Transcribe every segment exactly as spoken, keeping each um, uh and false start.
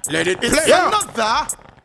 Let it It's play. another.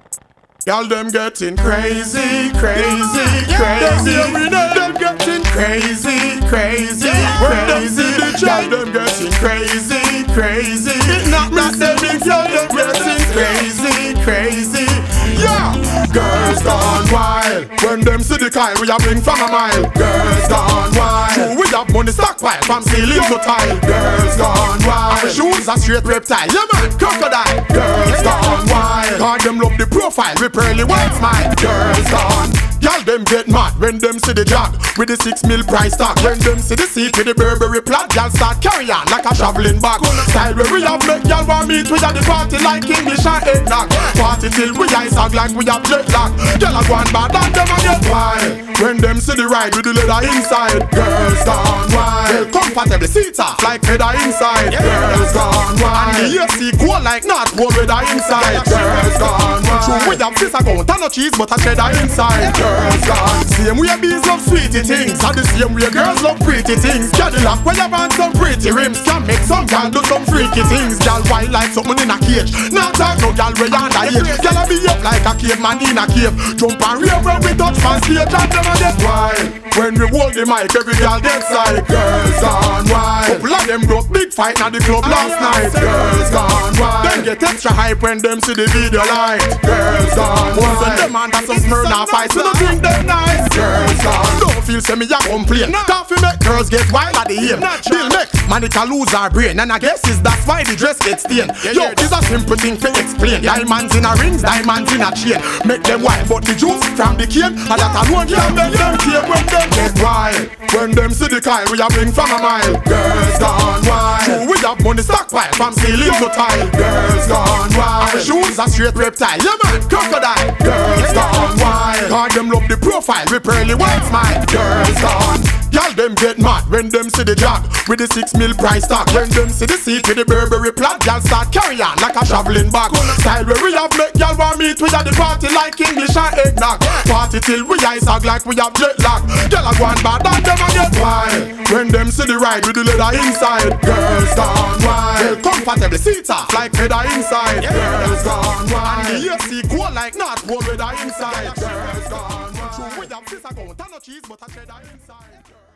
Y'all them getting crazy, crazy, Yeah. crazy. Yeah. Them getting crazy, crazy, Yeah. crazy. Y'all them getting crazy, crazy. Not Me not say them me y'all them getting crazy, crazy. Yeah. Girls gone wild. When them see the Kyle, we a bring from a mile. Girls gone wild. True, we have money stockpile from ceiling to tile. Girls gone wild. And the shoes are straight reptile. Yeah man, crocodile. Girls gone wild. God them love the profile with pearly white smile. Girls gone. Y'all them get mad when them see the jog with the six mil price tag. When them see the seat with the Burberry plaid, y'all start carry on like a traveling bag. Style where we have make y'all want meet we at the party like English and eggnog. Party till we eyes hog like we have jet lag. Y'all a go on bad and them a get wild. When them see the ride with the leather inside, girls gone wild. Comfortable seats off like feather inside, girls gone wild. And the A C cool like North Pole weather inside, girls gone wild. True we have sister count and no cheese but a cheddar inside, girls gone. Same way bees love sweetie things, and the same way girls love pretty things. Cadillac where you want some pretty rims, can make some gal do some freaky things. Gal wild like something in a cage, now talk no gal way underage. Gal a be up like a caveman in a cave, jump and rave when we touch man stage and them a get wild. When we hold the mic every gal dead side, girls gone wild. Couple of them broke big fight at the club last night, girls gone wild. Them get extra hype when them see the video light, girls gone wild. When them under some Smirnoff Ice, we don't think them nice, girls gone. Don't feel say me a complain, coffee make girls get wild at the aim. Bill make Monica lose her brain, and I guess is that's why the dress gets stained. Yo, this a simple thing to explain. Diamonds in a rings, diamonds in a chain, make them wild, but the juice from the cane, and that alone can make them came when them get wild. When them see the Kyle, we a bring from a mile. Girls gone wild. True, we have money stockpile from ceiling to tile. Girls gone wild. And the shoes are straight reptile. Yeah man, crocodile. Girls gone wild. God them love the profile with pearly white smile. Girls gone. Y'all them get mad when them see the jog with the six mil price tag. When them see the seat with the Burberry plaid, y'all start carry on like a traveling bag. Style where we have make y'all want meet we at the party like English and eggnog. Party till we eyes hog like we have jet lag. Y'all a go on bad and them a get wild. When them see the ride with the leather inside, girls gone wild. Comfortable seats off like feather inside, girls gone wild. And the A C cool like North Pole weather inside, girls gone wild. True we have sister count and no cheese but a cheddar inside.